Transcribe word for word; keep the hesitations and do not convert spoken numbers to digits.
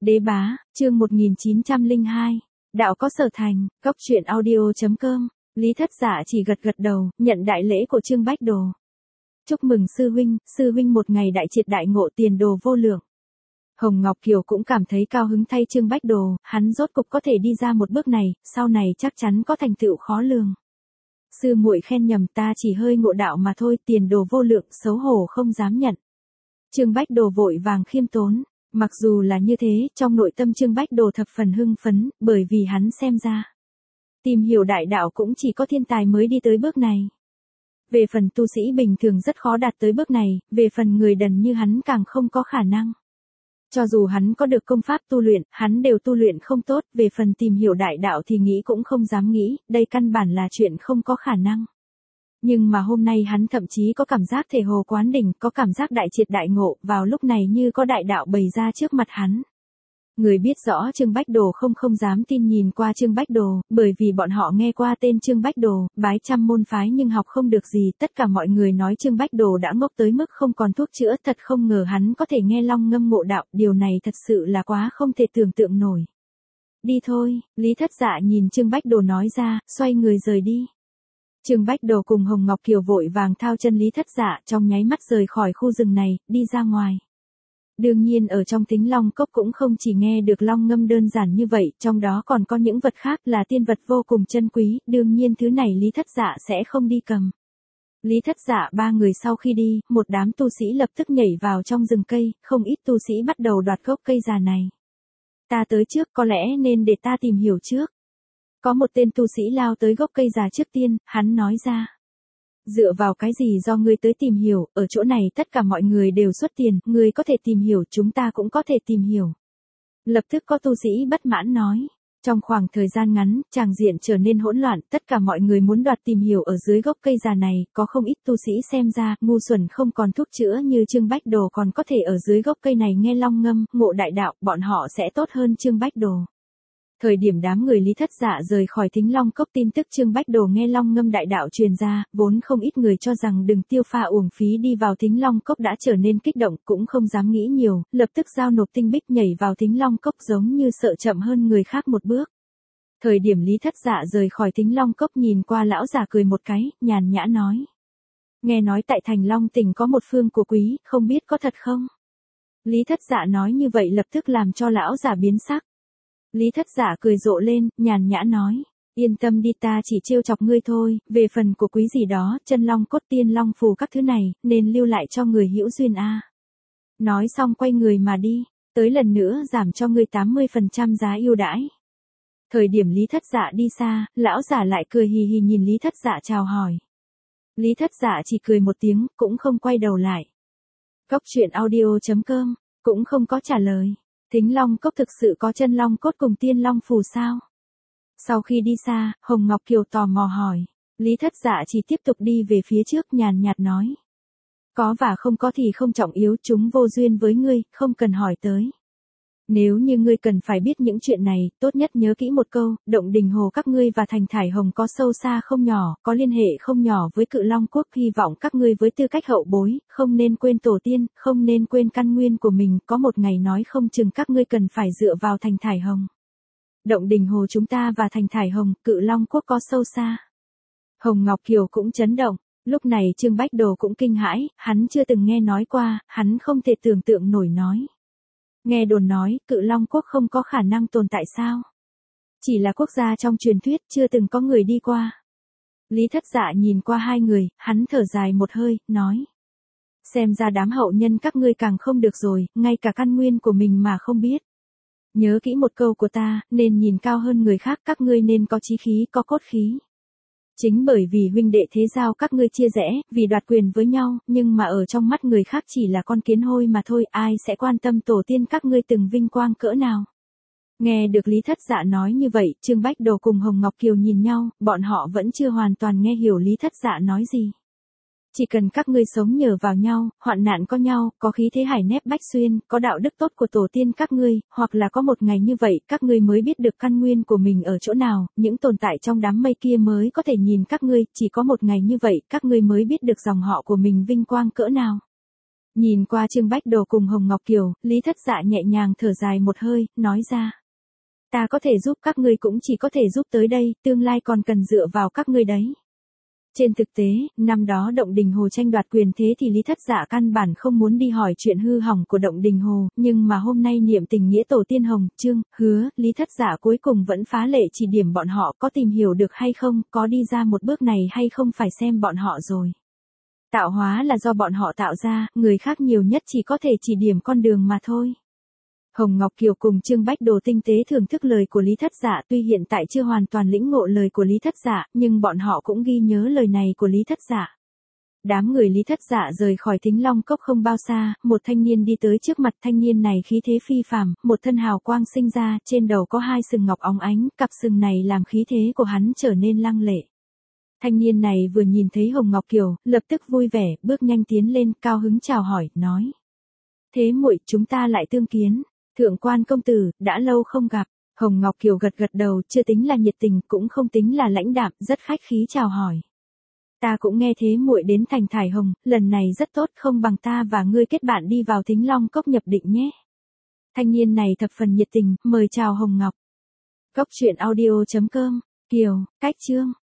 Đế bá, chương một nghìn chín trăm lẻ hai. Đạo có sở thành, góc truyện audio.com. Lý Thất Dạ chỉ gật gật đầu, nhận đại lễ của Trương Bách Đồ. Chúc mừng sư huynh, sư huynh một ngày đại triệt đại ngộ, tiền đồ vô lượng. Hồng Ngọc Kiều cũng cảm thấy cao hứng thay Trương Bách Đồ, hắn rốt cục có thể đi ra một bước này, sau này chắc chắn có thành tựu khó lường. Sư muội khen nhầm, ta chỉ hơi ngộ đạo mà thôi, tiền đồ vô lượng, xấu hổ không dám nhận. Trương Bách Đồ vội vàng khiêm tốn. Mặc dù là như thế, trong nội tâm Trương Bách Đồ thập phần hưng phấn, bởi vì hắn xem ra. Tìm hiểu đại đạo cũng chỉ có thiên tài mới đi tới bước này. Về phần tu sĩ bình thường rất khó đạt tới bước này, về phần người đần như hắn càng không có khả năng. Cho dù hắn có được công pháp tu luyện, hắn đều tu luyện không tốt, về phần tìm hiểu đại đạo thì nghĩ cũng không dám nghĩ, đây căn bản là chuyện không có khả năng. Nhưng mà hôm nay hắn thậm chí có cảm giác thể hồ quán đỉnh, có cảm giác đại triệt đại ngộ, vào lúc này như có đại đạo bày ra trước mặt hắn. Người biết rõ Trương Bách Đồ không không dám tin nhìn qua Trương Bách Đồ, bởi vì bọn họ nghe qua tên Trương Bách Đồ, bái trăm môn phái nhưng học không được gì, tất cả mọi người nói Trương Bách Đồ đã ngốc tới mức không còn thuốc chữa, thật không ngờ hắn có thể nghe long ngâm ngộ đạo, điều này thật sự là quá không thể tưởng tượng nổi. Đi thôi, Lý Thất Dạ nhìn Trương Bách Đồ nói ra, xoay người rời đi. Trương Bách Đồ cùng Hồng Ngọc Kiều vội vàng thao chân Lý Thất Dạ, trong nháy mắt rời khỏi khu rừng này, đi ra ngoài. Đương nhiên ở trong Thính Long Cốc cũng không chỉ nghe được long ngâm đơn giản như vậy, trong đó còn có những vật khác là tiên vật vô cùng chân quý, đương nhiên thứ này Lý Thất Dạ sẽ không đi cầm. Lý Thất Dạ ba người sau khi đi, một đám tu sĩ lập tức nhảy vào trong rừng cây, không ít tu sĩ bắt đầu đoạt gốc cây già này. Ta tới trước, có lẽ nên để ta tìm hiểu trước. Có một tên tu sĩ lao tới gốc cây già trước tiên, hắn nói ra. Dựa vào cái gì do ngươi tới tìm hiểu, ở chỗ này tất cả mọi người đều xuất tiền, ngươi có thể tìm hiểu, chúng ta cũng có thể tìm hiểu. Lập tức có tu sĩ bất mãn nói. Trong khoảng thời gian ngắn, tràng diện trở nên hỗn loạn, tất cả mọi người muốn đoạt tìm hiểu ở dưới gốc cây già này, có không ít tu sĩ xem ra, ngu xuẩn không còn thuốc chữa như Trương Bách Đồ còn có thể ở dưới gốc cây này nghe long ngâm, ngộ đại đạo, bọn họ sẽ tốt hơn Trương Bách Đồ. Thời điểm đám người Lý Thất Dạ rời khỏi Thính Long Cốc, tin tức Trương Bách Đồ nghe long ngâm đại đạo truyền ra, vốn không ít người cho rằng đừng tiêu pha uổng phí đi vào Thính Long Cốc đã trở nên kích động, cũng không dám nghĩ nhiều, lập tức giao nộp tinh bích nhảy vào Thính Long Cốc giống như sợ chậm hơn người khác một bước. Thời điểm Lý Thất Dạ rời khỏi Thính Long Cốc nhìn qua lão già cười một cái, nhàn nhã nói. Nghe nói tại thành Long tỉnh có một phương của quý, không biết có thật không? Lý Thất Dạ nói như vậy lập tức làm cho lão già biến sắc. Lý Thất Dạ cười rộ lên, nhàn nhã nói, yên tâm đi, ta chỉ trêu chọc ngươi thôi, về phần của quý gì đó, chân long cốt tiên long phù các thứ này, nên lưu lại cho người hữu duyên a. Nói xong quay người mà đi, tới lần nữa giảm cho ngươi tám mươi phần trăm giá ưu đãi. Thời điểm Lý Thất Dạ đi xa, lão giả lại cười hì hì nhìn Lý Thất Dạ chào hỏi. Lý Thất Dạ chỉ cười một tiếng, cũng không quay đầu lại. Góc truyện audio.com, cũng không có trả lời. Thính Long Cốc thực sự có chân long cốt cùng tiên long phù sao? Sau khi đi xa, Hồng Ngọc Kiều tò mò hỏi. Lý Thất Dạ chỉ tiếp tục đi về phía trước, nhàn nhạt nói. Có và không có thì không trọng yếu, chúng vô duyên với ngươi, không cần hỏi tới. Nếu như ngươi cần phải biết những chuyện này, tốt nhất nhớ kỹ một câu, Động Đình Hồ các ngươi và Thành Thải Hồng có sâu xa không nhỏ, có liên hệ không nhỏ với Cự Long Quốc, hy vọng các ngươi với tư cách hậu bối, không nên quên tổ tiên, không nên quên căn nguyên của mình, có một ngày nói không chừng các ngươi cần phải dựa vào Thành Thải Hồng. Động Đình Hồ chúng ta và Thành Thải Hồng, Cự Long Quốc có sâu xa. Hồng Ngọc Kiều cũng chấn động, lúc này Trương Bách Đồ cũng kinh hãi, hắn chưa từng nghe nói qua, hắn không thể tưởng tượng nổi nói. Nghe đồn nói, Cự Long Quốc không có khả năng tồn tại sao? Chỉ là quốc gia trong truyền thuyết, chưa từng có người đi qua. Lý Thất Dạ nhìn qua hai người, hắn thở dài một hơi, nói. Xem ra đám hậu nhân các ngươi càng không được rồi, ngay cả căn nguyên của mình mà không biết. Nhớ kỹ một câu của ta, nên nhìn cao hơn người khác, các ngươi nên có chí khí, có cốt khí. Chính bởi vì huynh đệ thế giao các ngươi chia rẽ, vì đoạt quyền với nhau, nhưng mà ở trong mắt người khác chỉ là con kiến hôi mà thôi, ai sẽ quan tâm tổ tiên các ngươi từng vinh quang cỡ nào. Nghe được Lý Thất Dạ nói như vậy, Trương Bách Đồ cùng Hồng Ngọc Kiều nhìn nhau, bọn họ vẫn chưa hoàn toàn nghe hiểu Lý Thất Dạ nói gì. Chỉ cần các ngươi sống nhờ vào nhau, hoạn nạn có nhau, có khí thế hải nép bách xuyên, có đạo đức tốt của tổ tiên các ngươi, hoặc là có một ngày như vậy, các ngươi mới biết được căn nguyên của mình ở chỗ nào, những tồn tại trong đám mây kia mới có thể nhìn các ngươi, chỉ có một ngày như vậy, các ngươi mới biết được dòng họ của mình vinh quang cỡ nào. Nhìn qua Trương Bách Đồ cùng Hồng Ngọc Kiều, Lý Thất Dạ nhẹ nhàng thở dài một hơi, nói ra. Ta có thể giúp các ngươi cũng chỉ có thể giúp tới đây, tương lai còn cần dựa vào các ngươi đấy. Trên thực tế, năm đó Động Đình Hồ tranh đoạt quyền thế thì Lý Thất Dạ căn bản không muốn đi hỏi chuyện hư hỏng của Động Đình Hồ, nhưng mà hôm nay niệm tình nghĩa tổ tiên Hồng, Trương, Hứa, Lý Thất Dạ cuối cùng vẫn phá lệ chỉ điểm bọn họ có tìm hiểu được hay không, có đi ra một bước này hay không phải xem bọn họ rồi. Tạo hóa là do bọn họ tạo ra, người khác nhiều nhất chỉ có thể chỉ điểm con đường mà thôi. Hồng Ngọc Kiều cùng Trương Bách Đồ tinh tế thưởng thức lời của Lý Thất Dạ, tuy hiện tại chưa hoàn toàn lĩnh ngộ lời của Lý Thất Dạ, nhưng bọn họ cũng ghi nhớ lời này của Lý Thất Dạ. Đám người Lý Thất Dạ rời khỏi Thính Long Cốc không bao xa, một thanh niên đi tới trước mặt. Thanh niên này khí thế phi phàm, một thân hào quang sinh ra, trên đầu có hai sừng ngọc óng ánh, cặp sừng này làm khí thế của hắn trở nên lăng lệ. Thanh niên này vừa nhìn thấy Hồng Ngọc Kiều, lập tức vui vẻ, bước nhanh tiến lên, cao hứng chào hỏi, nói: "Thế muội, chúng ta lại tương kiến. Thượng quan công tử, đã lâu không gặp." Hồng Ngọc Kiều gật gật đầu, chưa tính là nhiệt tình, cũng không tính là lãnh đạm, rất khách khí chào hỏi. "Ta cũng nghe thế muội đến thành Thải Hồng, lần này rất tốt, không bằng ta và ngươi kết bạn đi vào Thính Long Cốc nhập định nhé." Thanh niên này thập phần nhiệt tình, mời chào Hồng Ngọc. Cốc truyện audio chấm com, Kiều, cách chương.